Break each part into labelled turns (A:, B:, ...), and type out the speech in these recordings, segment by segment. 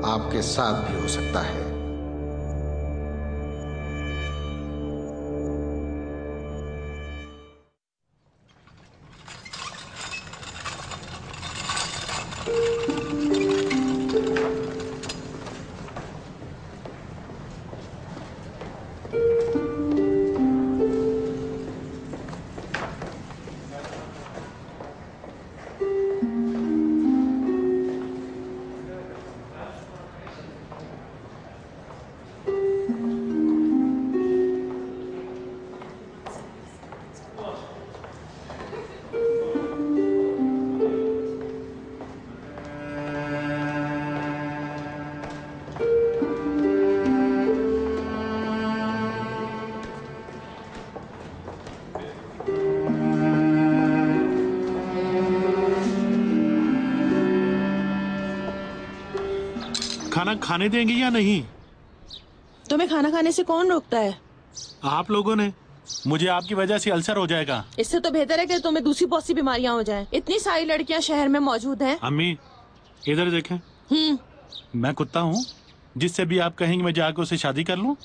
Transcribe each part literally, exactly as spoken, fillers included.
A: आपके साथ भी हो सकता है।
B: खाना खाने देंगे या नहीं?
C: तुम्हें खाना खाने से कौन रोकता है?
B: आप लोगों ने। मुझे आपकी वजह से अल्सर हो जाएगा।
C: इससे तो बेहतर है कि तुम्हें दूसरी बहुत सी बीमारियां हो जाएं। इतनी सारी लड़कियां शहर में मौजूद हैं।
B: अम्मी इधर देखें।
C: हम्म
B: मैं कुत्ता हूँ जिससे भी आप कहेंगे मैं जाकर उसे शादी कर लूं?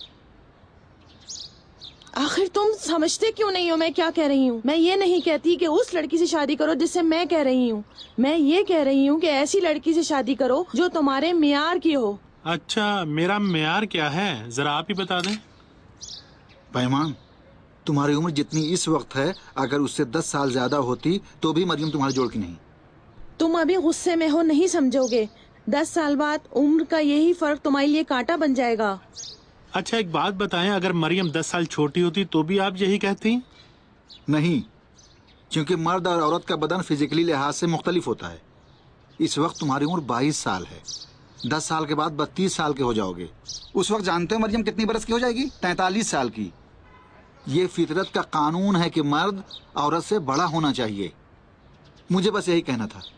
C: आखिर तुम समझते क्यों नहीं हो मैं क्या कह रही हूँ? मैं ये नहीं कहती कि उस लड़की से शादी करो जिससे मैं कह रही हूँ। मैं ये कह रही हूँ कि ऐसी लड़की से शादी करो जो तुम्हारे मियार की हो।
B: अच्छा, मेरा मियार क्या है जरा आप ही बता दें।
A: पैमान, तुम्हारी उम्र जितनी इस वक्त है अगर उससे दस साल ज्यादा होती तो भी मरियम तुम्हारे जोड़ की नहीं।
C: तुम अभी गुस्से में हो, नहीं समझोगे। दस साल बाद उम्र का यही फर्क तुम्हारे लिए कांटा बन जाएगा।
B: अच्छा एक बात बताएं, अगर मरियम दस साल छोटी होती तो भी आप यही कहती?
A: नहीं, क्योंकि मर्द और औरत का बदन फिजिकली लिहाज से मुख्तलिफ होता है। इस वक्त तुम्हारी उम्र बाईस साल है, दस साल के बाद बत्तीस साल के हो जाओगे। उस वक्त जानते हो मरियम कितनी बरस की हो जाएगी? तैंतालीस साल की। ये फितरत का कानून है कि मर्द औरत से बड़ा होना चाहिए। मुझे बस यही कहना था।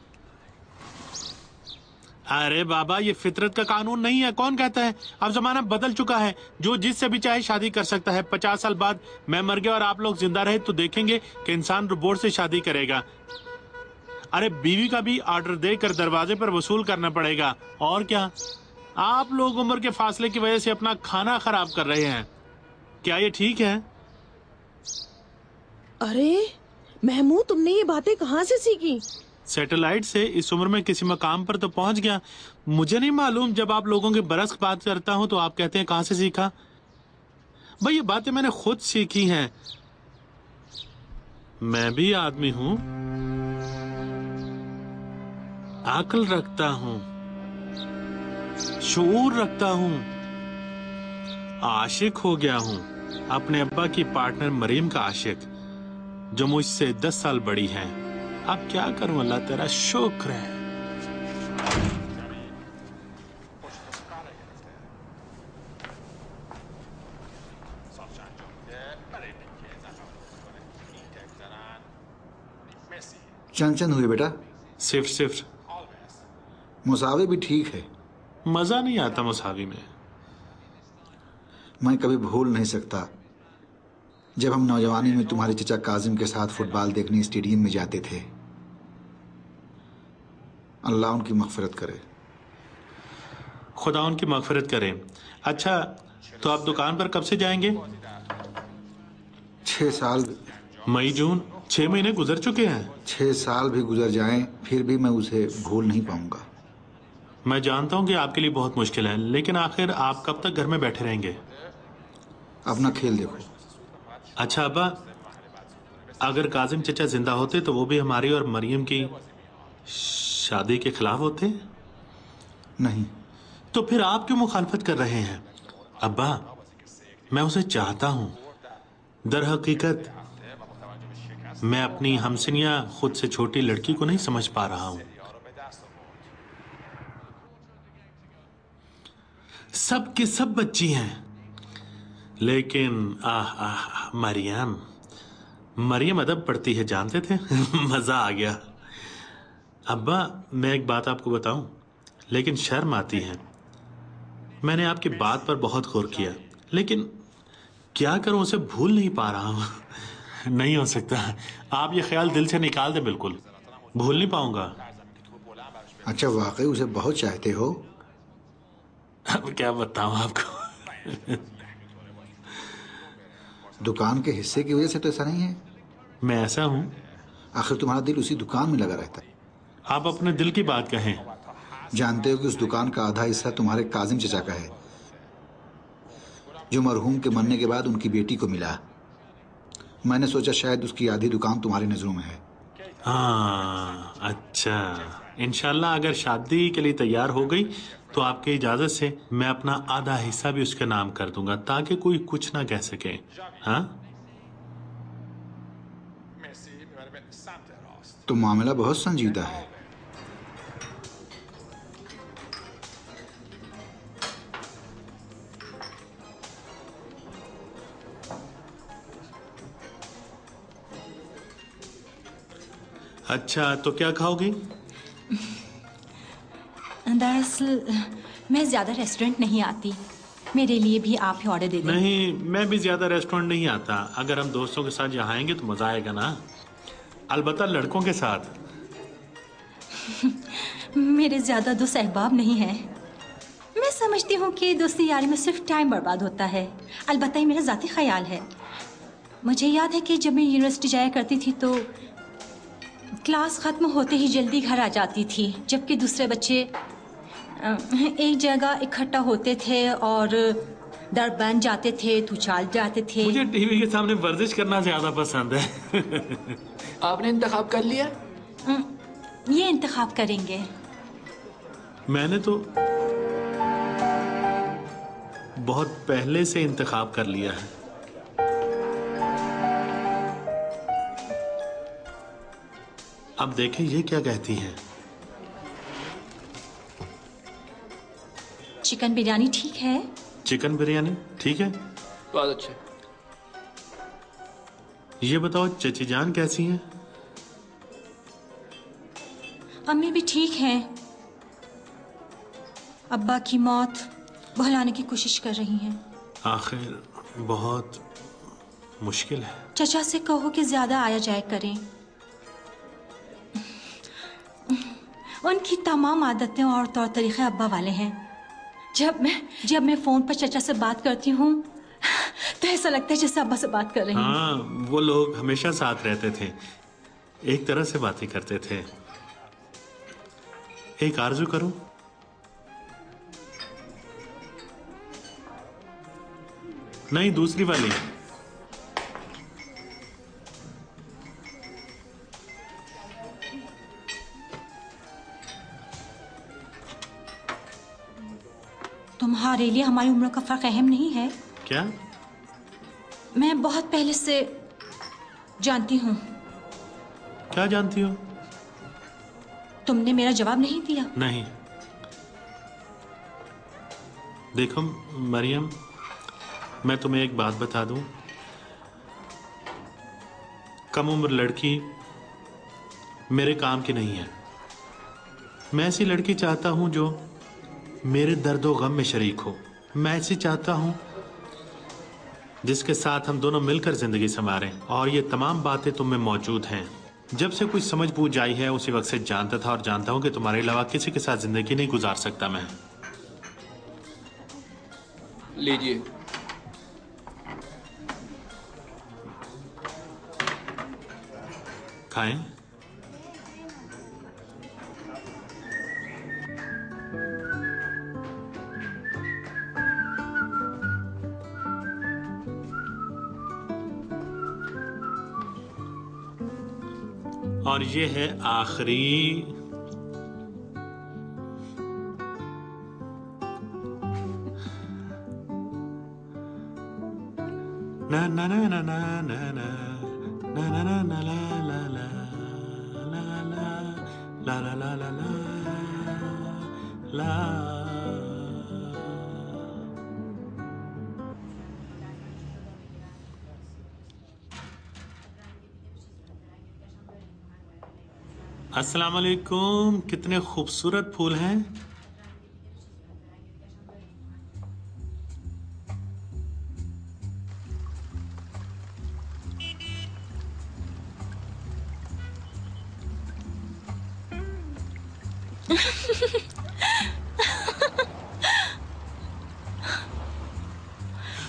B: अरे बाबा, ये फितरत का कानून नहीं है। कौन कहता है? अब जमाना बदल चुका है, जो जिससे भी चाहे शादी कर सकता है। पचास साल बाद मैं मर गया और आप लोग जिंदा रहे तो देखेंगे कि इंसान रोबोट से शादी करेगा। अरे बीवी का भी ऑर्डर देकर दरवाजे पर वसूल करना पड़ेगा। और क्या, आप लोग उम्र के फासले की वजह से अपना खाना खराब कर रहे हैं। क्या ये ठीक है?
C: अरे महमूद, तुमने ये बातें कहाँ से सीखी?
B: सैटेलाइट से। इस उम्र में किसी मकाम पर तो पहुंच गया। मुझे नहीं मालूम, जब आप लोगों की बरस बात करता हूं तो आप कहते हैं कहां से सीखा। भाई ये बातें मैंने खुद सीखी हैं। मैं भी आदमी हूं, अक्ल रखता हूं, शऊर रखता हूं, आशिक हो गया हूं। अपने अब्बा की पार्टनर मरीम का आशिक, जो मुझसे दस साल बड़ी है। अब क्या करूं, अल्लाह तेरा शुक्र है।
A: चंद चंद हुए बेटा?
B: सिर्फ सिर्फ।
A: मुसावे भी ठीक है।
B: मजा नहीं आता मुसावी में।
A: मैं कभी भूल नहीं सकता जब हम नौजवानी में तुम्हारे चचा काजिम के साथ फुटबॉल देखने स्टेडियम में जाते थे। अल्लाह उनकी मग़फ़िरत करे।
B: खुदा उनकी मग़फ़िरत करे। अच्छा, तो आप दुकान पर कब से जाएंगे?
A: छह साल।
B: मई जून, छह महीने गुजर चुके हैं।
A: छह साल भी गुजर जाएं फिर भी मैं उसे भूल नहीं पाऊंगा।
B: मैं जानता हूं कि आपके लिए बहुत मुश्किल है, लेकिन आखिर आप कब तक घर में बैठे रहेंगे?
A: अपना खेल देखो।
B: अच्छा अब्बा, अगर काजिम चचा जिंदा होते तो वो भी हमारी और मरियम की शादी के खिलाफ होते?
A: नहीं।
B: तो फिर आप क्यों मुखालफत कर रहे हैं? अब्बा, मैं उसे चाहता हूं। दर हकीकत मैं अपनी हमसिनिया खुद से छोटी लड़की को नहीं समझ पा रहा हूं। सब की सब बच्ची हैं, लेकिन आह आह मरियम मरियम अदब पढ़ती है, जानते थे? मजा आ गया। अब्बा, मैं एक बात आपको बताऊं, लेकिन शर्म आती है। मैंने आपकी बात पर बहुत गौर किया, लेकिन क्या करूं, उसे भूल नहीं पा रहा हूं। नहीं हो सकता, आप ये ख्याल दिल से निकाल दें। बिल्कुल भूल नहीं पाऊंगा।
A: अच्छा, वाकई उसे बहुत चाहते हो?
B: अब क्या बताऊं आपको।
A: दुकान के हिस्से की वजह से तो ऐसा नहीं है।
B: मैं ऐसा हूं।
A: आखिर तुम्हारा दिल उसी दुकान में लगा रहता है।
B: आप अपने दिल की बात कहें।
A: जानते हो कि उस दुकान का आधा हिस्सा तुम्हारे काजिम चचा का है, जो मरहूम के मरने के बाद उनकी बेटी को मिला। मैंने सोचा शायद उसकी आधी दुकान तुम्हारी नजरों में है।
B: हाँ, अच्छा। इंशाल्लाह अगर शादी के लिए तैयार हो गई तो आपकी इजाजत से मैं अपना आधा हिस्सा भी उसके नाम कर दूंगा, ताकि कोई कुछ ना कह सके। हाँ,
A: तो मामला बहुत संजीदा है।
B: अच्छा, तो क्या खाओगी?
D: दरअसल मैं ज्यादा रेस्टोरेंट नहीं आती, मेरे लिए भी आप ही ऑर्डर दे दें।
B: नहीं, मैं भी ज्यादा रेस्टोरेंट नहीं आता। अगर हम दोस्तों के साथ यहाँ आएंगे तो मजा आएगा ना, अलबत्ता लड़कों के साथ।
D: मेरे ज्यादा दोस्त अहबाब नहीं है। मैं समझती हूँ कि दोस्ती यारी में सिर्फ टाइम बर्बाद होता है। अलबत्ता ये मेरा जाती ख्याल है। मुझे याद है कि जब मैं यूनिवर्सिटी जाया करती थी तो क्लास खत्म होते ही जल्दी घर आ जाती थी, जबकि दूसरे बच्चे एक जगह इकट्ठा होते थे और दर बन जाते थे, तू चाल जाते थे।
B: मुझे टीवी के सामने वर्जिश करना ज्यादा पसंद है।
E: आपने इंतखाब कर लिया?
D: ये इंतखाब करेंगे।
B: मैंने तो बहुत पहले से इंतखाब कर लिया है। अब देखें ये क्या कहती हैं।
D: चिकन बिरयानी ठीक है?
B: चिकन बिरयानी ठीक है।
E: बहुत अच्छे।
B: ये बताओ चची जान कैसी हैं?
D: अम्मी भी ठीक हैं। अब्बा की मौत भुलाने की कोशिश कर रही हैं।
B: आखिर बहुत मुश्किल है।
D: चचा से कहो कि ज्यादा आया जाया करें। उनकी तमाम आदतें और तौर तरीके अब्बा वाले हैं। जब मैं जब मैं फोन पर चचा से बात करती हूँ तो ऐसा लगता है जैसे अब्बा से बात कर रही हूँ।
B: हाँ, वो लोग हमेशा साथ रहते थे, एक तरह से बातें करते थे। एक आरज़ू करूं? नहीं, दूसरी वाली।
D: तुम्हारे लिए हमारी उम्र का फर्क अहम नहीं है
B: क्या?
D: मैं बहुत पहले से जानती हूँ।
B: क्या जानती हो?
D: तुमने मेरा जवाब नहीं दिया।
B: नहीं। देखो मरियम, मैं तुम्हें एक बात बता दूं। कम उम्र लड़की मेरे काम की नहीं है। मैं ऐसी लड़की चाहता हूं जो मेरे दर्दो गम में शरीक हो। मैं ऐसी चाहता हूं जिसके साथ हम दोनों मिलकर जिंदगी संवारें। और ये तमाम बातें तुम में मौजूद हैं। जब से कुछ समझ बूझ आई है उसी वक्त से जानता था और जानता हूं कि तुम्हारे अलावा किसी के साथ जिंदगी नहीं गुजार सकता मैं।
E: लीजिए।
B: खाएं? और ये है आखिरी ना ना ना ना ना ना ना ना ना ना ना ला ला ला ला ला ला ला ला ला ला। अस्सलाम वालेकुम। कितने खूबसूरत फूल हैं।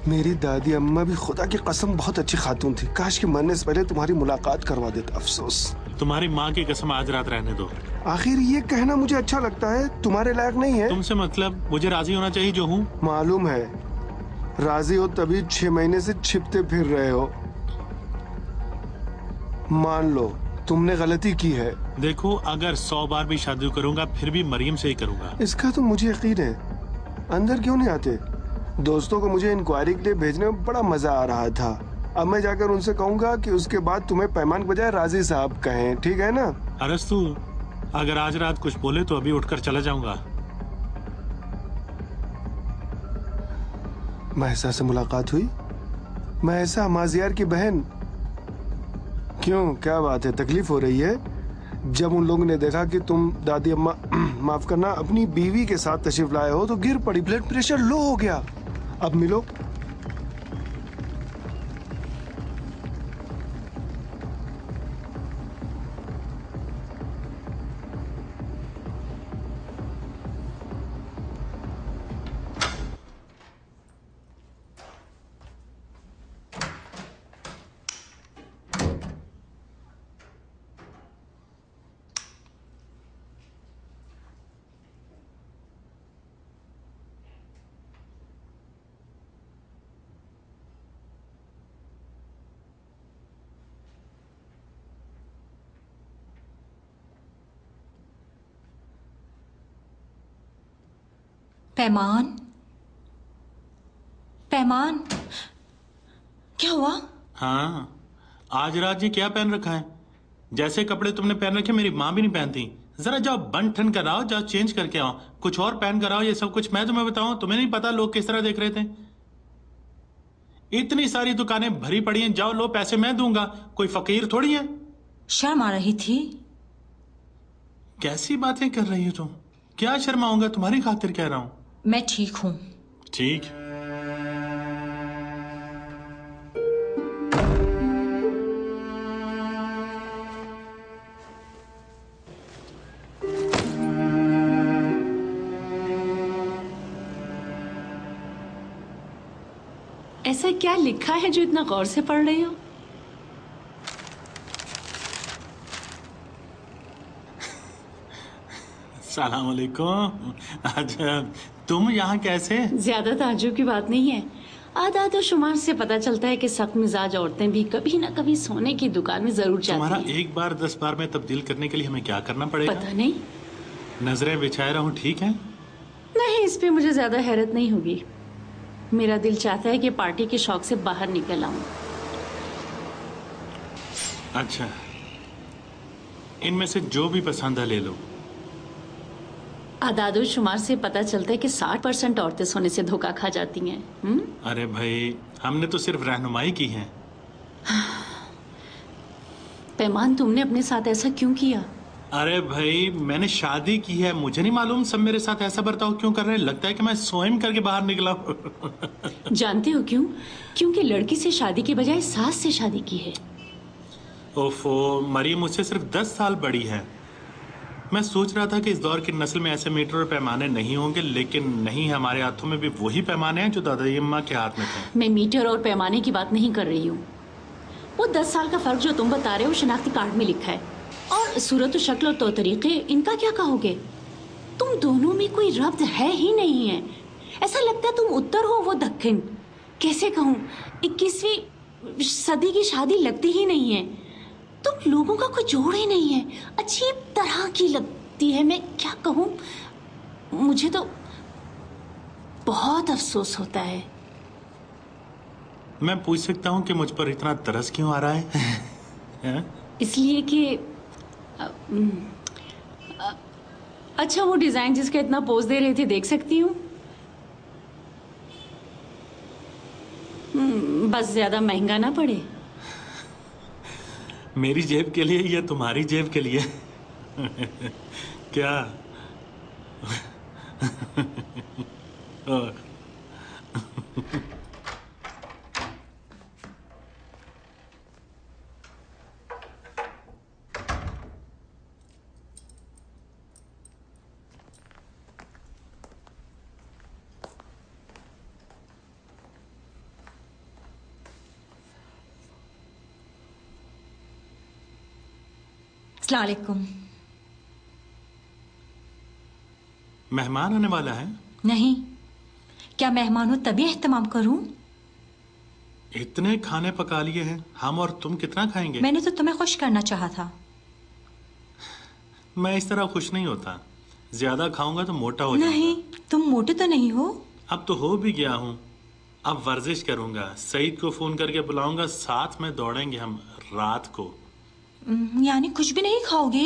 F: मेरी दादी अम्मा भी खुदा की कसम बहुत अच्छी खातून थी। काश कि मरने से पहले तुम्हारी मुलाकात करवा देता। अफसोस।
B: तुम्हारी माँ की कसम आज रात रहने दो।
F: आखिर ये कहना मुझे अच्छा लगता है, तुम्हारे लायक नहीं है।
B: तुमसे मतलब मुझे राजी होना चाहिए जो हूँ।
F: मालूम है, राजी हो तभी छह महीने से छिपते फिर रहे हो। मान लो तुमने गलती की है।
B: देखो, अगर सौ बार भी शादी करूंगा फिर भी मरियम से ही करूंगा।
F: इसका तो मुझे यकीन है। अंदर क्यों नहीं आते? दोस्तों को मुझे इंक्वायरी के लिए भेजने में बड़ा मजा आ रहा था। अब मैं जाकर उनसे कहूंगा कि उसके बाद तुम्हें पैमान के बजाय राजी साहब कहें, ठीक है ना?
B: अरस्तु, अगर आज रात कुछ बोले तो अभी उठकर चला जाऊंगा।
F: महसा से मुलाकात हुई? महसा माजियार की बहन। क्यों, क्या बात है, तकलीफ हो रही है? जब उन लोगों ने देखा कि तुम दादी अम्मा माफ करना अपनी बीवी के साथ तशरीफ लाए हो तो गिर पड़ी, ब्लड प्रेशर लो हो गया। अब मिलो।
D: पैमान, पैमान, क्या हुआ?
B: हाँ, आज रात ये क्या पहन रखा है? जैसे कपड़े तुमने पहन रखे मेरी माँ भी नहीं पहनती। जरा जाओ बन ठन कर आओ, जाओ चेंज करके आओ, कुछ और पहन कर आओ। ये सब कुछ मैं तुम्हें बताऊं? तुम्हें नहीं पता लोग किस तरह देख रहे थे? इतनी सारी दुकानें भरी पड़ी हैं, जाओ लो, पैसे मैं दूंगा, कोई फकीर थोड़ी है।
D: शर्म आ रही थी।
B: कैसी बातें कर रही हो तुम? क्या शर्माऊंगा, तुम्हारी खातिर कह रहा हूं।
D: मैं ठीक हूं।
B: ठीक।
G: ऐसा क्या लिखा है जो इतना गौर से पढ़ रही हो?
B: सलाम अलैकुम। अच्छा, तुम यहाँ कैसे?
G: ज्यादा ताज्जुब की बात नहीं है। आधा तो शुमार से पता चलता है कि सख्त मिजाज औरतें भी कभी ना कभी सोने की दुकान में जरूर जाती
B: तुम्हारा
G: हैं।
B: एक बार दस बार में तब्दील करने के लिए हमें क्या करना पड़ेगा?
G: पता नहीं।
B: नजरें बिछाए रहूं, ठीक है?
G: नहीं, इस पे मुझे ज्यादा हैरत नहीं होगी। मेरा दिल चाहता है कि पार्टी के शौक से बाहर निकल आऊं।
B: अच्छा, इनमें से जो भी पसंद है ले लो।
G: आदादो शुमार से पता चलता है कि साठ परसेंट औरतें सोने से धोखा खा जाती हैं। हुँ?
B: अरे भाई, हमने तो सिर्फ रहनुमाई की है।
G: पैमान, तुमने अपने साथ ऐसा क्यों किया?
B: अरे भाई, मैंने शादी की है, मुझे नहीं मालूम सब मेरे साथ ऐसा बर्ताव क्यों कर रहे हैं। लगता है कि मैं स्वयं करके बाहर निकला हूं।
G: जानते हो क्यों? क्योंकि लड़की से शादी के बजाय सास से शादी की है।
B: ओफो, मरियम मुझसे सिर्फ दस साल बड़ी है। मैं सोच रहा था कि इस दौर की नस्ल में ऐसे मीटर और पैमाने नहीं होंगे, लेकिन नहीं, हमारे हाथों में भी वही पैमाने हैं जो दादाजी अम्मा के हाथ में थे।
G: मैं मीटर और पैमाने की बात नहीं कर रही हूँ। वो दस साल का फर्क जो तुम बता रहे हो शनाख्ती कार्ड में लिखा है, और सूरत शक्ल और तौर तरीके, इनका क्या कहोगे? तुम दोनों में कोई रब्त है ही नहीं है। ऐसा लगता है तुम उत्तर हो, वो दक्षिण। कैसे कहूँ, इक्कीसवीं सदी की शादी लगती ही नहीं है। तुम लोगों का कोई जोड़ ही नहीं है, अजीब तरह की लगती है। मैं क्या कहूँ, मुझे तो बहुत अफसोस होता है।
B: मैं पूछ सकता हूँ कि मुझ पर इतना तरस क्यों आ रहा है? है?
G: इसलिए कि अ, अ, अच्छा, वो डिजाइन जिसका इतना पोज दे रहे थे, देख सकती हूँ? बस ज्यादा महंगा ना पड़े।
B: मेरी जेब के लिए या तुम्हारी जेब के लिए? क्या?
D: अस्सलाम वालेकुम।
B: मेहमान आने वाला है?
D: नहीं, क्या मेहमान हो तभी एहतमाम करूं?
B: इतने खाने पका लिए हैं, हम और तुम कितना खाएंगे?
D: मैंने तो तुम्हें खुश करना चाहा था।
B: मैं इस तरह खुश नहीं होता, ज्यादा खाऊंगा तो मोटा हो जाऊंगा।
D: नहीं, तुम मोटे तो नहीं हो।
B: अब तो हो भी गया हूँ। अब वर्जिश करूंगा, सईद को फोन करके बुलाऊंगा, साथ में दौड़ेंगे हम रात को।
D: यानी कुछ भी नहीं खाओगे?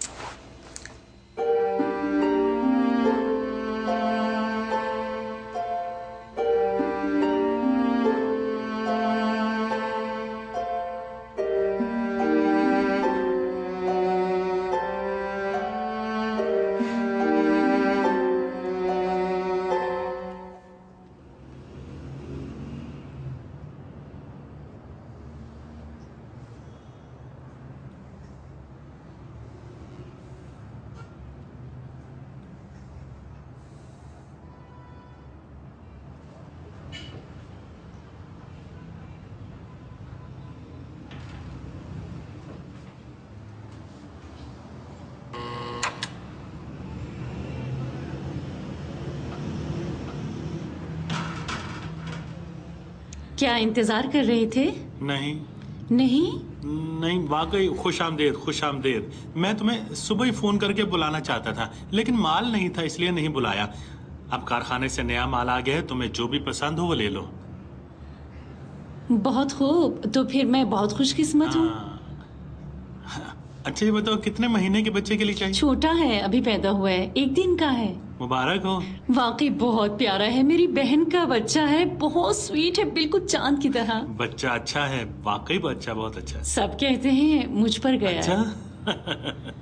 G: क्या इंतजार कर रहे थे?
B: नहीं
G: नहीं
B: नहीं, वाकई खुश आमदेद, खुश आमदेद। मैं तुम्हें सुबह ही फोन करके बुलाना चाहता था, लेकिन माल नहीं था इसलिए नहीं बुलाया। अब कारखाने से नया माल आ गया है, तुम्हें जो भी पसंद हो वो ले लो।
G: बहुत खूब, तो फिर मैं बहुत खुशकिस्मत हूँ।
B: अच्छा ये बताओ, कितने महीने के बच्चे के लिए चाहिए?
G: छोटा है, अभी पैदा हुआ है, एक दिन का है।
B: मुबारक हो।
G: वाकई बहुत प्यारा है, मेरी बहन का बच्चा है, बहुत स्वीट है, बिल्कुल चांद की तरह।
B: बच्चा अच्छा है, वाकई बच्चा बहुत अच्छा है।
G: सब कहते हैं मुझ पर गया
B: अच्छा?
G: है।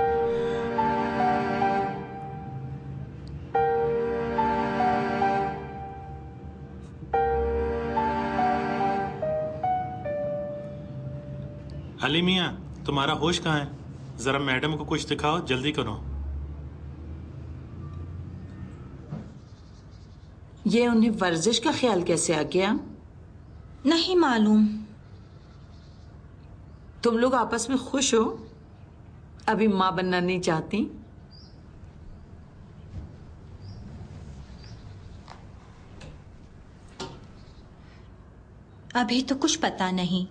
B: अली मियाँ, तुम्हारा होश कहाँ है? जरा मैडम को कुछ दिखाओ, जल्दी करो।
H: ये उन्हें वर्जिश का ख्याल कैसे आ गया?
D: नहीं मालूम।
H: तुम लोग आपस में खुश हो? अभी माँ बनना नहीं चाहती?
D: अभी तो कुछ पता नहीं।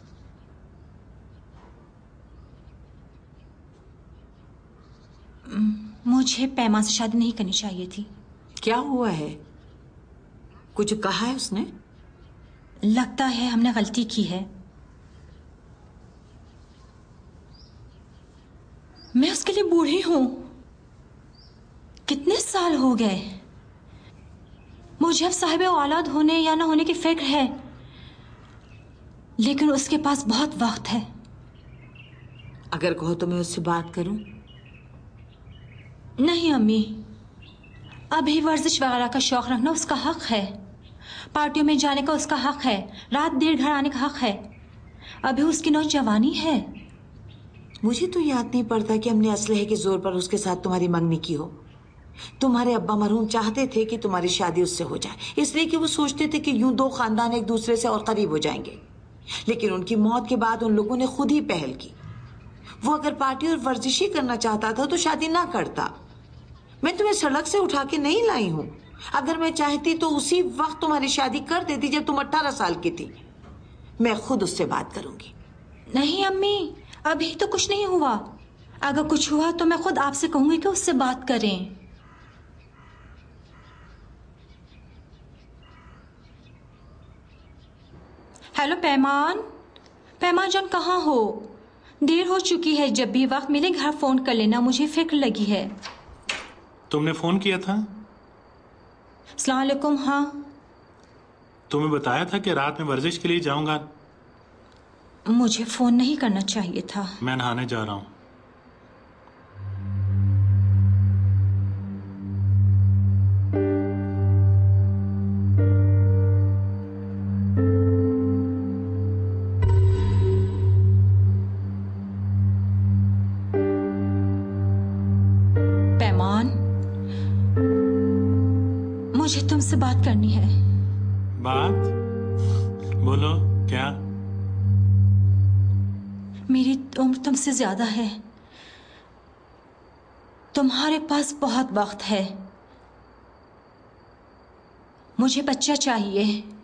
D: मुझे पैमा से शादी नहीं करनी चाहिए थी।
H: क्या हुआ है? कुछ कहा है उसने?
D: लगता है हमने गलती की है। मैं उसके लिए बूढ़ी हूं। कितने साल हो गए। मुझे अब साहिब औलाद होने या ना होने की फिक्र है, लेकिन उसके पास बहुत वक्त है।
H: अगर कहो तो मैं उससे बात करूं?
D: नहीं अम्मी, अभी वर्जिश वगैरह का शौक रखना उसका हक है, पार्टियों में जाने का उसका हक है, रात देर घर आने का हक है। अभी उसकी नौजवानी है।
H: मुझे तो याद नहीं पड़ता कि हमने असलहे के जोर पर उसके साथ तुम्हारी मंगनी की हो। तुम्हारे अब्बा मरहूम चाहते थे कि तुम्हारी शादी उससे हो जाए, इसलिए कि वो सोचते थे कि यूं दो खानदान एक दूसरे से और करीब हो जाएंगे। लेकिन उनकी मौत के बाद उन लोगों ने खुद ही पहल की। वो अगर पार्टी और वर्जिश ही करना चाहता था तो शादी ना करता। मैं तुम्हें सड़क से उठा के नहीं लाई हूं। अगर मैं चाहती तो उसी वक्त तुम्हारी शादी कर देती जब तुम अठारह साल की थी। मैं खुद उससे बात करूंगी।
D: नहीं अम्मी, अभी तो कुछ नहीं हुआ। अगर कुछ हुआ तो मैं खुद आपसे कहूंगी कि उससे बात करें। हेलो पैमान, पैमान जान कहाँ हो? देर हो चुकी है, जब भी वक्त मिले घर फोन कर लेना, मुझे फिक्र लगी है।
B: तुमने फोन किया था?
D: अस्सलाम वालेकुम। हाँ,
B: तुम्हें बताया था कि रात में वर्जिश के लिए जाऊंगा।
D: मुझे फोन नहीं करना चाहिए था।
B: मैं नहाने जा रहा हूँ।
D: मुझे तुमसे बात करनी है।
B: बात? बोलो, क्या?
D: मेरी उम्र तुमसे ज्यादा है, तुम्हारे पास बहुत वक्त है। मुझे बच्चा चाहिए।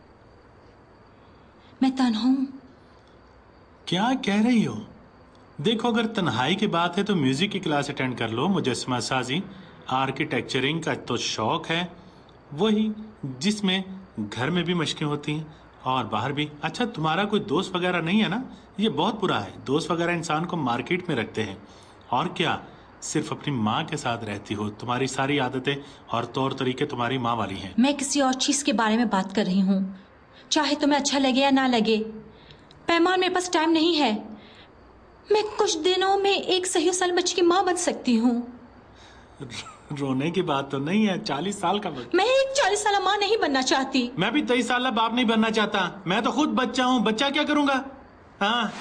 D: मैं तन्हा हूं।
B: क्या कह रही हो? देखो, अगर तन्हाई की बात है तो म्यूजिक की क्लास अटेंड कर लो। मुजस्समा साजी, आर्किटेक्चरिंग का तो शौक है, वही जिसमें घर में भी मशकें होती हैं और बाहर भी। अच्छा, तुम्हारा कोई दोस्त वगैरह नहीं है ना? ये बहुत बुरा है। दोस्त वगैरह इंसान को मार्केट में रखते हैं। और क्या, सिर्फ अपनी माँ के साथ रहती हो। तुम्हारी सारी आदतें और तौर तरीके तुम्हारी माँ वाली हैं।
D: मैं किसी और चीज के बारे में बात कर रही हूँ, चाहे तुम्हें अच्छा लगे या ना लगे। पैमान, मेरे पास टाइम नहीं है। मैं कुछ दिनों में एक सही और साल बच्चे की माँ बन सकती हूँ।
B: रोने की बात तो नहीं है। चालीस साल का बच्चा।
D: मैं एक चालीस साल माँ नहीं बनना चाहती।
B: मैं भी तेईस साल बाप नहीं बनना चाहता। मैं तो खुद बच्चा हूँ। बच्चा क्या करूंगा? हाँ,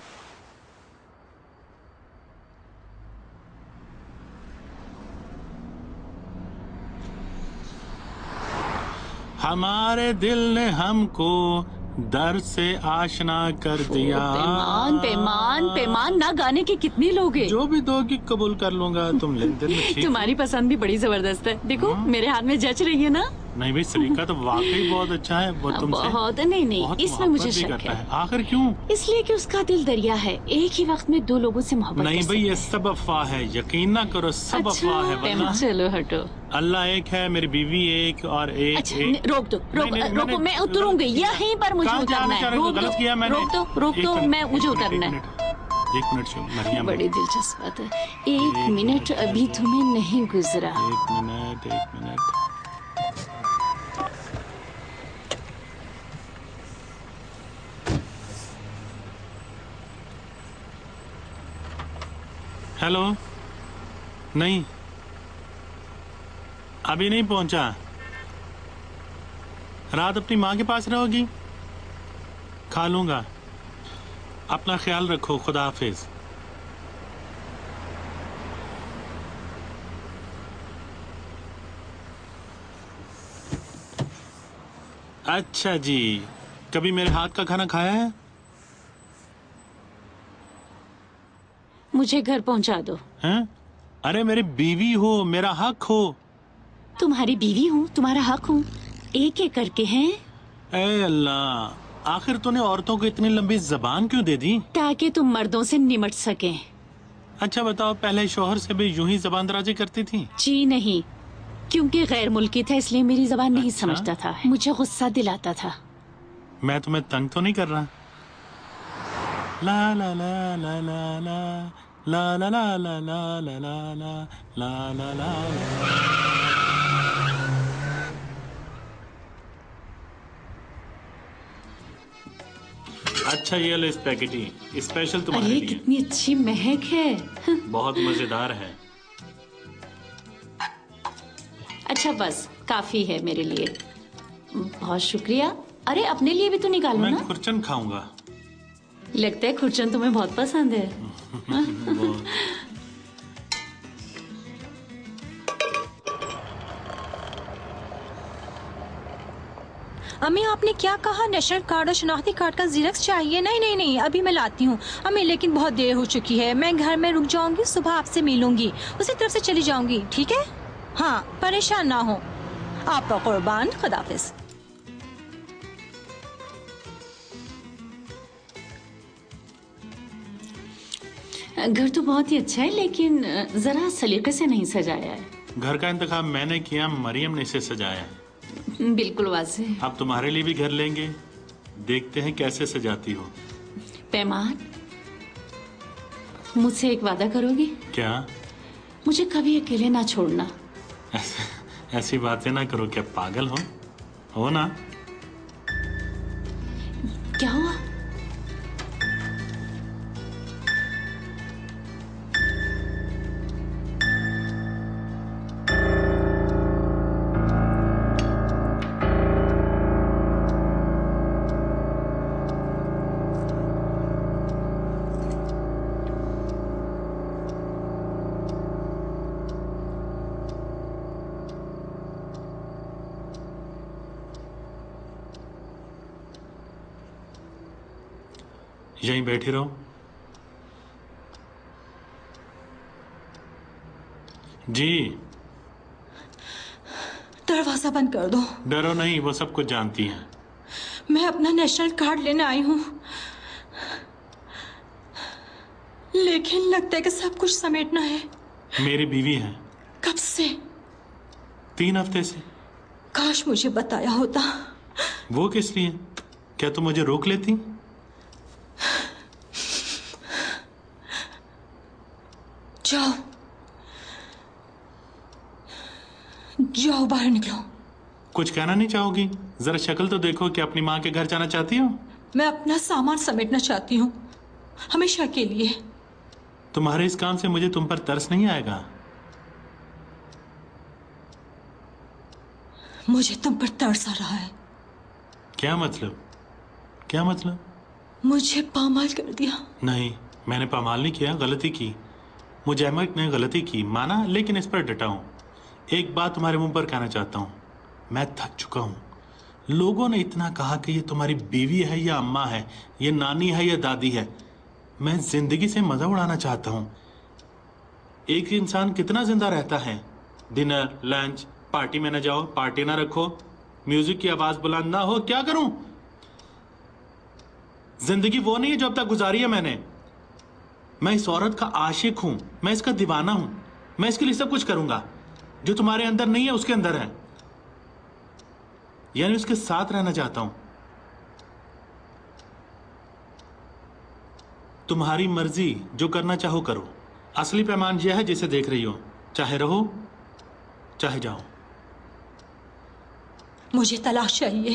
B: हमारे दिल ने हमको दर से आशना कर दिया।
G: पेमान पेमान पेमान, ना गाने के कितने लोग हैं?
B: जो भी दोगी कबूल कर लूंगा। तुम लेन देन में ठीक।
G: तुम्हारी पसंद भी बड़ी जबरदस्त है। देखो मेरे हाथ में जच रही है ना।
B: नहीं भाई, सलीका तो वाकई बहुत अच्छा है। वो तुमसे
G: बहुत नहीं नहीं
B: बहुत
G: इसमें मुझे
B: मोहब्बत भी
G: शक
B: करता
G: है।
B: है। आखिर क्यों?
G: इसलिए कि उसका दिल दरिया है, एक ही वक्त में दो लोगों से मोहब्बत
B: नहीं
G: कर
B: भाई, ये
G: सकता
B: सब अफवाह है। यकीन ना करो, सब
G: अच्छा,
B: अफवाह है।
G: पेमान,
B: वरना
G: चलो हटो।
B: अल्लाह एक है, मेरी बीवी एक और एक
G: अच्छा,
B: एक।
G: रोक दो, रोक
B: नहीं, नहीं,
G: रोको,
B: मैंने
G: मैं उतरूंगी यहीं पर। मुझे
B: कहाँ
G: उतरना
B: जाना
G: है।
B: चाह रहे हो?
G: रोक
B: गलत किया
G: दो,
B: मैंने।
G: रोक दो, रोक
B: एक
G: दो,
B: मिनट,
G: मैं
B: एक
G: मुझे
B: मिनट,
G: उतरना
B: एक
G: है।
B: मिनट, एक मिनट से मरियम,
G: बड़ी दिलचस्प बात है। एक मिनट अभी तुम्हें नहीं गुजरा।
B: एक मिनट, एक मिनट। हेलो, नहीं अभी नहीं पहुंचा। रात अपनी माँ के पास रहोगी? खा लूंगा। अपना ख्याल रखो। खुदा हाफिज। अच्छा जी, कभी मेरे हाथ का खाना खाया है?
G: मुझे घर पहुंचा दो।
B: हैं? अरे मेरी बीवी हो, मेरा हक हो।
G: तुम्हारी बीवी हूँ, तुम्हारा हक हूँ, एक एक करके हैं।
B: ए अल्लाह, आखिर तूने औरतों को इतनी लंबी जबान क्यों दे दी?
G: ताकि तुम मर्दों से निमट सकें।
B: अच्छा बताओ, पहले शोहर से भी यूं ही जबान दराजी करती थी?
G: जी नहीं, क्योंकि गैर मुल्की था इसलिए मेरी जबान नहीं
B: अच्छा?
G: समझता था, मुझे गुस्सा दिलाता था।
B: मैं तुम्हें तंग तो नहीं कर रहा? ला ला ला ला ला ला ला ला ला ला ला ला ला ला ला ला ला। अच्छा ये लो स्पैगेटी, स्पेशल तुम्हारे
G: अरे
B: लिए।
G: कितनी अच्छी महक है।
B: बहुत मजेदार है।
G: अच्छा बस काफी है मेरे लिए। बहुत शुक्रिया। अरे अपने लिए भी तो निकालो
B: मैं
G: ना।
B: खुरचन खाऊंगा।
G: लगता है खुरचन तुम्हें बहुत पसंद है।
B: बहुत।
D: अम्मी आपने क्या कहा? नेशनल कार्ड और शनाख्ती कार्ड का जीरेक्स चाहिए? नहीं नहीं नहीं, अभी मैं लाती हूँ अम्मी, लेकिन बहुत देर हो चुकी है। मैं घर में रुक जाऊंगी, सुबह आपसे मिलूंगी, उसी तरफ से चली जाऊंगी, ठीक है? हाँ, परेशान ना हो। आपका कुर्बान। खुदाफिज।
G: घर तो बहुत ही अच्छा है लेकिन जरा सलीके से नहीं सजाया है।
B: घर का इंतखाब मैंने किया, मरियम ने इसे सजाया।
G: बिल्कुल वाज़ेह।
B: अब तुम्हारे लिए भी घर लेंगे, देखते हैं कैसे सजाती हो।
G: पैमान, मुझसे एक वादा करोगी?
B: क्या?
G: मुझे कभी अकेले ना छोड़ना।
B: ऐसे, ऐसी बातें ना करो। क्या पागल हो? हो ना?
G: क्या हुआ?
B: यहीं बैठी रहो। जी।
D: दरवाजा बंद कर दो।
B: डरो नहीं, वो सब कुछ जानती हैं।
D: मैं अपना नेशनल कार्ड लेने आई हूँ, लेकिन लगता है कि सब कुछ समेटना है।
B: मेरी बीवी है।
D: कब से?
B: तीन हफ्ते से।
D: काश मुझे बताया होता।
B: वो किस लिए? क्या तुम मुझे रोक लेती?
D: जाओ जाओ, बाहर निकलो।
B: कुछ कहना नहीं चाहोगी? जरा शक्ल तो देखो कि अपनी माँ के घर जाना चाहती हो?
D: मैं अपना सामान समेटना चाहती हूँ, हमेशा के लिए।
B: तुम्हारे इस काम से मुझे तुम पर तरस नहीं आएगा?
D: मुझे तुम पर तरस आ रहा है।
B: क्या मतलब? क्या मतलब?
D: मुझे पामाल कर दिया।
B: नहीं, मैंने पामाल नहीं किया, गलती की। मुझे अहमद ने गलती की माना, लेकिन इस पर डटा हूं। एक बात तुम्हारे मुंह पर कहना चाहता हूं, मैं थक चुका हूं। लोगों ने इतना कहा कि ये तुम्हारी बीवी है या अम्मा है, ये नानी है या दादी है। मैं जिंदगी से मजा उड़ाना चाहता हूं। एक इंसान कितना जिंदा रहता है? डिनर, लंच, पार्टी में न जाओ, पार्टी ना रखो, म्यूजिक की आवाज बुलंद ना हो, क्या करूं? जिंदगी वो नहीं है जो अब तक गुजारी है मैंने। मैं इस औरत का आशिक हूं, मैं इसका दीवाना हूं। मैं इसके लिए सब कुछ करूंगा जो तुम्हारे अंदर नहीं है उसके अंदर है, यानी उसके साथ रहना चाहता हूं। तुम्हारी मर्जी, जो करना चाहो करो। असली पैमान यह है जिसे देख रही हो, चाहे रहो चाहे जाओ।
D: मुझे तलाक चाहिए।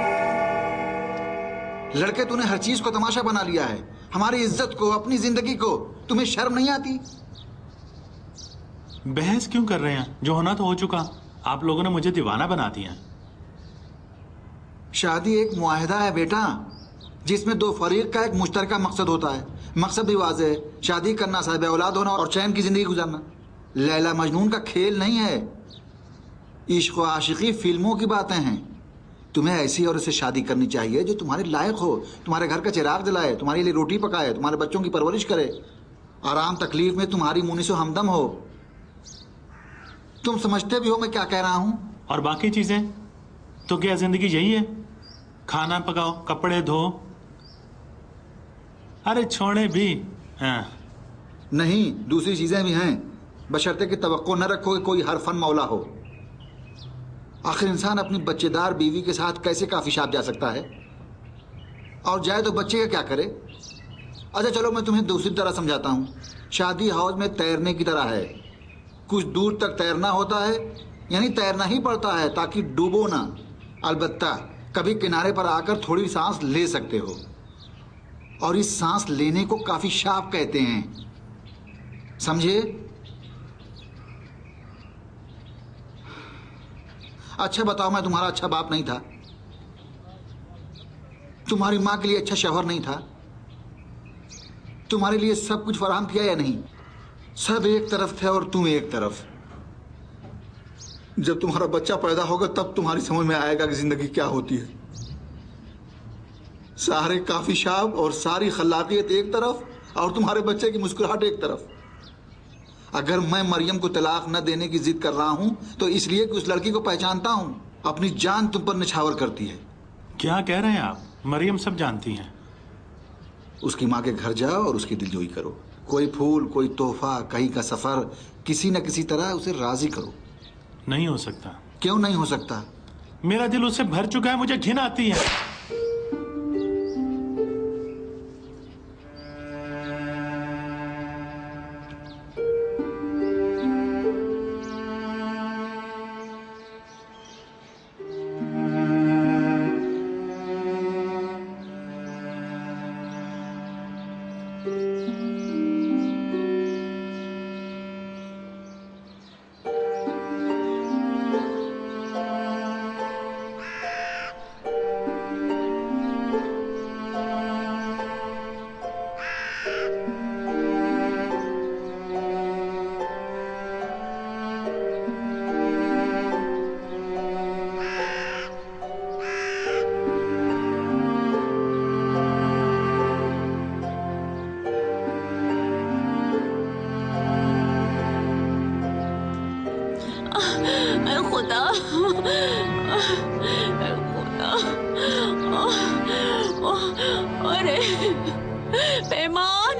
A: लड़के, तूने हर चीज को तमाशा बना लिया है, हमारी इज्जत को, अपनी जिंदगी को। तुम्हें शर्म नहीं आती?
B: बहस क्यों कर रहे हैं? जो होना तो हो चुका। आप लोगों ने मुझे दीवाना बना दिया।
A: शादी एक मुआहदा है बेटा, जिसमें दो फरीक का एक मुश्तरका मकसद होता है। मकसद भी वाज़ेह है, शादी करना, साहिब औलाद होना और चैन की जिंदगी गुजारना। लैला मजनून का खेल नहीं है। इश्क व आशिकी फिल्मों की बातें हैं। तुम्हें ऐसी औरत से शादी करनी चाहिए जो तुम्हारे लायक हो, तुम्हारे घर का चिराग जलाए, तुम्हारे लिए रोटी पकाए, तुम्हारे बच्चों की परवरिश करे, आराम तकलीफ में तुम्हारी मुनीसो हमदम हो। तुम समझते भी हो मैं क्या कह रहा हूं?
B: और बाकी चीजें तो क्या जिंदगी यही है? खाना पकाओ, कपड़े धो, अरे छोड़े भी। हाँ।
A: नहीं, दूसरी चीजें भी हैं, बशर्ते कि तवक्को न रखो कि कोई हर फन मौला हो। आखिर इंसान अपनी बच्चेदार बीवी के साथ कैसे काफी शाप जा सकता है? और जाए तो बच्चे का क्या करे? अच्छा चलो, मैं तुम्हें दूसरी तरह समझाता हूँ। शादी हाउस में तैरने की तरह है। कुछ दूर तक तैरना होता है, यानी तैरना ही पड़ता है ताकि डूबो ना। अलबत्ता कभी किनारे पर आकर थोड़ी सांस ले सकते हो, और इस सांस लेने को काफी शाप कहते हैं, समझे? अच्छा बताओ, मैं तुम्हारा अच्छा बाप नहीं था? तुम्हारी माँ के लिए अच्छा शौहर नहीं था? तुम्हारे लिए सब कुछ फराहम किया या नहीं? सब एक तरफ थे और तुम एक तरफ। जब तुम्हारा बच्चा पैदा होगा तब तुम्हारी समझ में आएगा कि जिंदगी क्या होती है। सारे काफी शाप और सारी खल्लाकियत एक तरफ और तुम्हारे बच्चे की मुस्कुराहट एक तरफ। अगर मैं मरियम को तलाक न देने की जिद कर रहा हूं तो इसलिए कि उस लड़की को पहचानता हूं, अपनी जान तुम पर निछावर करती है।
B: क्या कह रहे हैं आप? मरियम सब जानती हैं।
A: उसकी माँ के घर जाओ और उसकी दिलजोई करो। कोई फूल, कोई तोहफा, कहीं का सफर, किसी न किसी तरह उसे राजी करो।
B: नहीं हो सकता।
A: क्यों नहीं हो सकता?
B: मेरा दिल उससे भर चुका है, मुझे घिन आती है।
G: खुदा, खुदा, अरे पैमान,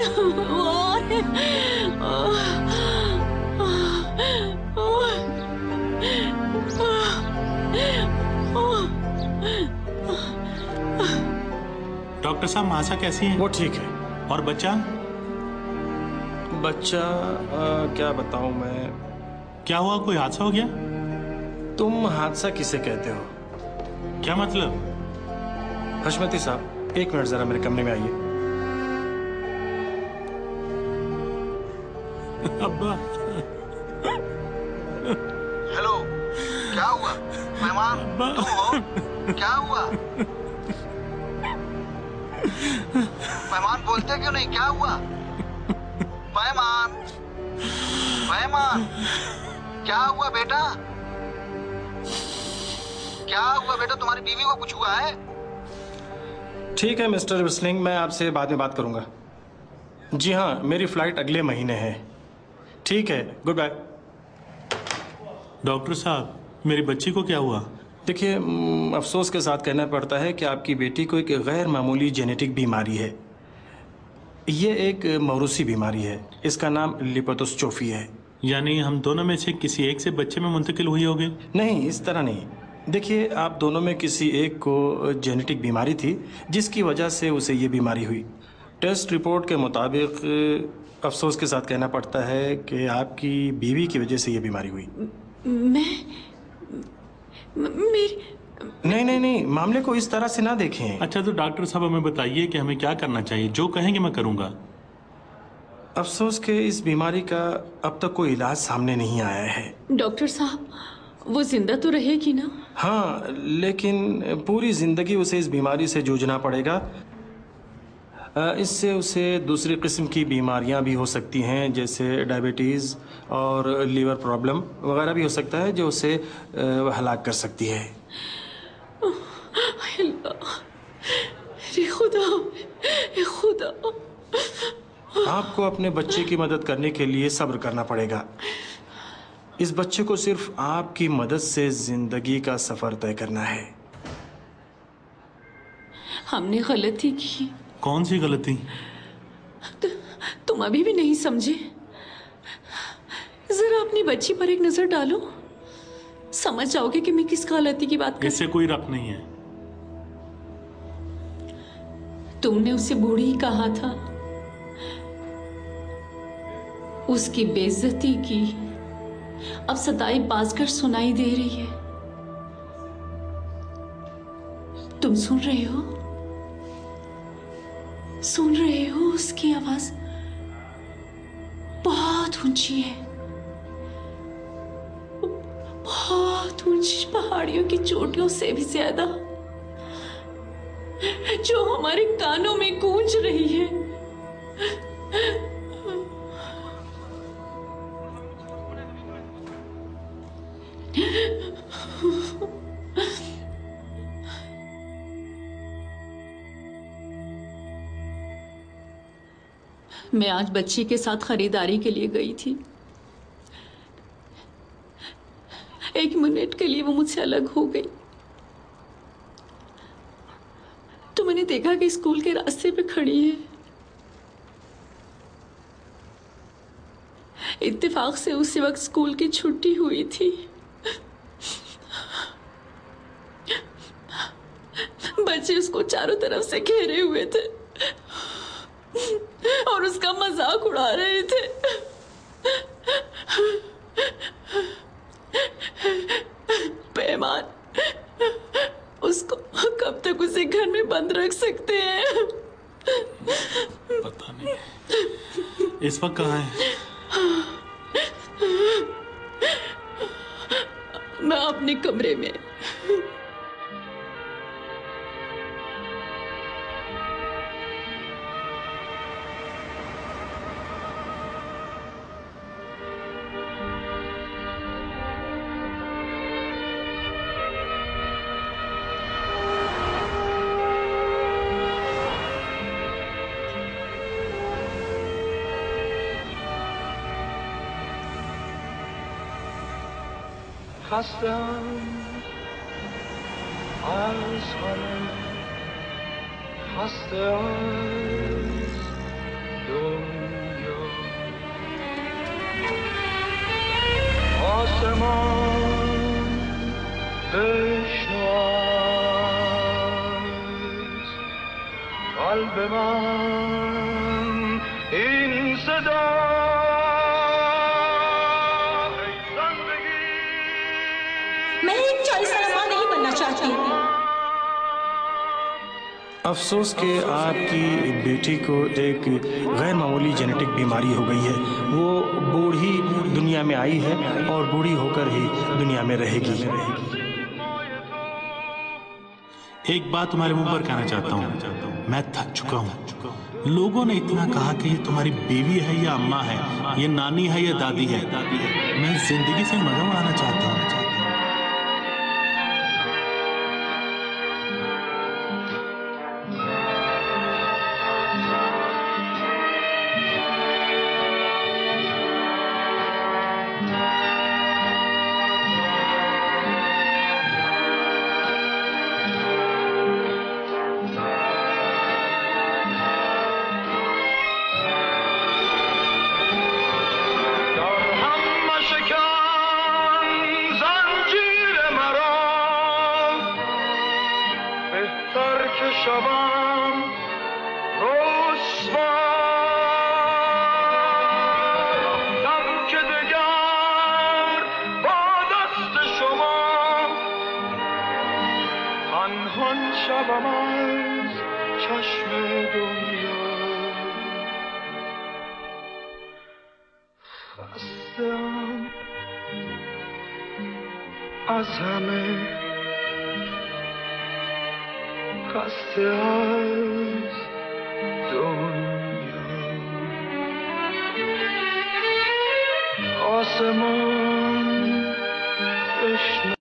B: डॉक्टर साहब मासा कैसी है?
I: वो ठीक है।
B: और बच्चा?
I: बच्चा आ, क्या बताऊं मैं।
B: क्या हुआ, कोई हादसा हो गया?
I: तुम हादसा किसे कहते हो?
B: क्या मतलब?
I: हशमती साहब एक मिनट जरा मेरे कमरे में आइए।
B: अब्बा।
A: हेलो, क्या हुआ? मेहमान तुम हो? क्या हुआ? मेहमान बोलते क्यों नहीं? क्या हुआ? मेहमान, मेहमान, क्या हुआ बेटा? क्या हुआ बेटा? तुम्हारी बीवी को कुछ हुआ है?
I: ठीक है मिस्टर विस्लिंग, मैं आपसे बाद में बात करूंगा। जी हाँ, मेरी फ्लाइट अगले महीने है। ठीक है, गुड बाय।
B: डॉक्टर साहब, मेरी बच्ची को क्या हुआ?
I: देखिए, अफसोस के साथ कहना पड़ता है कि आपकी बेटी को एक गैर मामूली जेनेटिक बीमारी है। ये एक मौरूसी बीमारी है। इसका नाम लिपोदोस्ट्रोफी है।
B: यानी हम दोनों में से किसी एक से बच्चे में मुंतकिल हुई होगी?
I: नहीं, इस तरह नहीं। देखिए, आप दोनों में किसी एक को जेनेटिक बीमारी थी जिसकी वजह से उसे ये बीमारी हुई। टेस्ट रिपोर्ट के मुताबिक अफसोस के साथ कहना पड़ता है कि आपकी बीवी की वजह से ये बीमारी हुई।
G: मैं मेरी
I: नहीं नहीं नहीं, मामले को इस तरह से ना देखें।
B: अच्छा, तो डॉक्टर साहब हमें बताइए कि हमें क्या करना चाहिए। जो कहेंगे मैं करूंगा।
I: अफसोस के इस बीमारी का अब तक कोई इलाज सामने नहीं आया है।
G: डॉक्टर साहब, वो जिंदा तो रहेगी ना?
I: हाँ, लेकिन पूरी जिंदगी उसे इस बीमारी से जूझना पड़ेगा। इससे उसे दूसरी किस्म की बीमारियां भी हो सकती हैं, जैसे डायबिटीज़ और लीवर प्रॉब्लम वगैरह भी हो सकता है, जो उसे हलाक कर सकती है।
G: खुदा, खुदा।
I: आपको अपने बच्चे की मदद करने के लिए सब्र करना पड़ेगा। इस बच्चे को सिर्फ आपकी मदद से जिंदगी का सफर तय करना है।
G: हमने गलती की।
B: कौन सी गलती?
G: तु, तुम अभी भी नहीं समझे? जरा अपनी बच्ची पर एक नजर डालो, समझ जाओगे कि मैं किस गलती की बात कर।
B: इससे कोई रब्त नहीं है।
G: तुमने उसे बूढ़ी ही कहा था, उसकी बेइज्जती की। अब सताई बाजकर सुनाई दे रही है। तुम सुन रहे हो? सुन रहे हो? उसकी आवाज बहुत ऊंची है, बहुत ऊंची, पहाड़ियों की चोटियों से भी ज्यादा, जो हमारे कानों में गूंज रही है। मैं आज बच्ची के साथ खरीदारी के लिए गई थी। एक मिनट के लिए वो मुझसे अलग हो गई तो मैंने देखा कि स्कूल के रास्ते पे खड़ी है। इत्तेफाक से उसी वक्त स्कूल की छुट्टी हुई थी। बच्चे उसको चारों तरफ से घेरे हुए थे और उसका मजाक उड़ा रहे थे। पैमान, उसको कब तक उसे घर में बंद रख सकते हैं?
B: पता नहीं इस वक्त कहाँ है।
G: मैं अपने कमरे में।
J: خستم از همه خسته از دنیا آسمان بشنو از قلب من این صدا
I: अफसोस कि आपकी बेटी को एक गैर मामूली जेनेटिक बीमारी हो गई है। वो बूढ़ी दुनिया में आई है और बूढ़ी होकर ही दुनिया में रहेगी।
B: एक बात तुम्हारे मुंह पर कहना चाहता हूँ, मैं थक चुका हूँ। लोगों ने इतना कहा कि ये तुम्हारी बीवी है या अम्मा है, ये नानी है या दादी है। मैं जिंदगी से मजा उड़ाना चाहता हूँ।
J: شوم رسوا دم که دگر با دست شما پنهان شوم از چشم دنیا خسته‌ام از همه خسته از دنیا آسمان بشنو